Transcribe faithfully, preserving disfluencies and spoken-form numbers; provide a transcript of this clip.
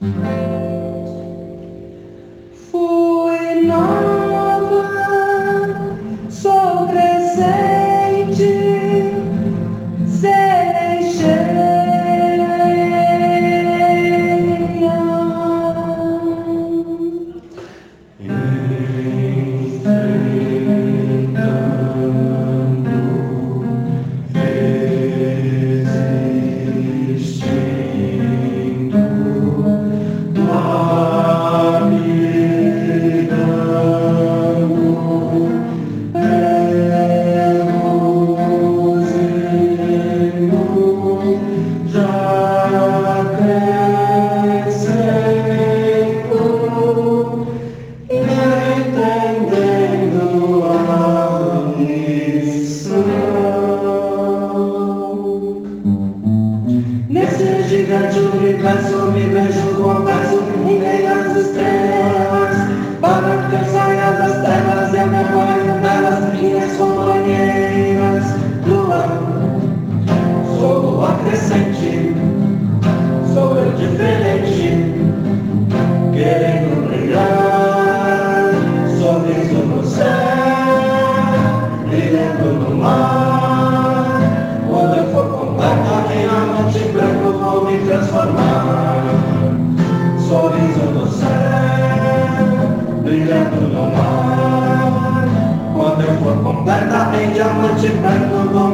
Fui nova, sou presente, serei cheia. Nesse gigante universo me vejo converso em meio às estrelas, para que eu saia das trevas eu me ponho nelas, minhas companheiras. Lua, sou lua crescente, sou eu diferente, querendo brilhar, sorriso no céu, brilhando no mar. Quando eu for completa em amante branco vou me transformar. Sorriso no céu, brilhando no mar. Quando eu for completa em diamante branco vou